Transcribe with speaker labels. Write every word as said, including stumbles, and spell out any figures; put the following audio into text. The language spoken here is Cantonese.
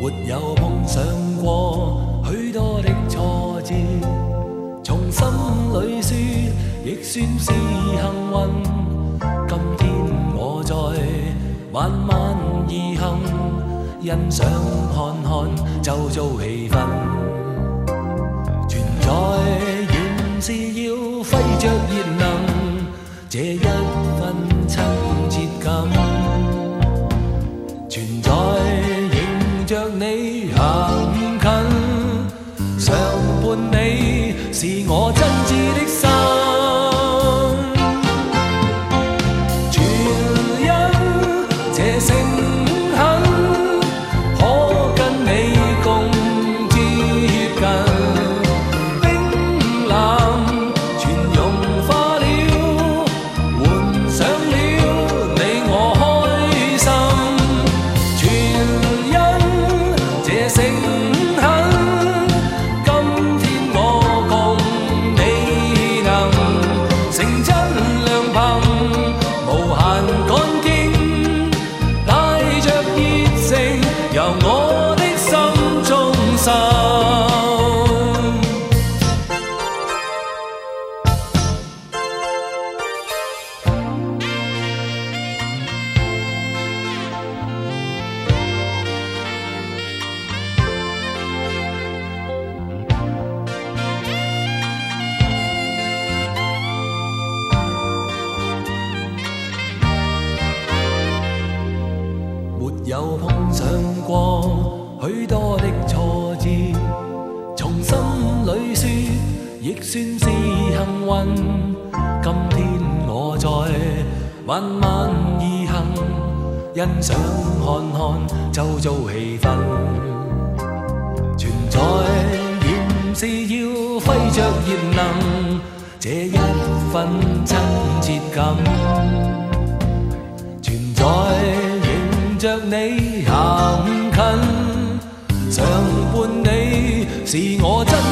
Speaker 1: 沒有碰上過許多的挫折，從心裏說亦算是幸運。今天我在慢慢而行，欣賞看看周遭氣氛，存在原是要揮着熱能，這一份親切感，存在迎着你行近，常伴你是我真摯的心，全因這誠懇，可跟你共接近，冰冷全融化了，換上了你我開心，全因這誠懇，今天我共你能成真良朋，無限感激，帶着熱誠由我的心中滲。沒有碰上過許多的挫折，從心裏說亦算是幸運。今天我在慢慢而行，欣賞看看周遭氣氛，存在原是要揮着熱能，這一份親切感，存在迎着你行近，常伴你是我真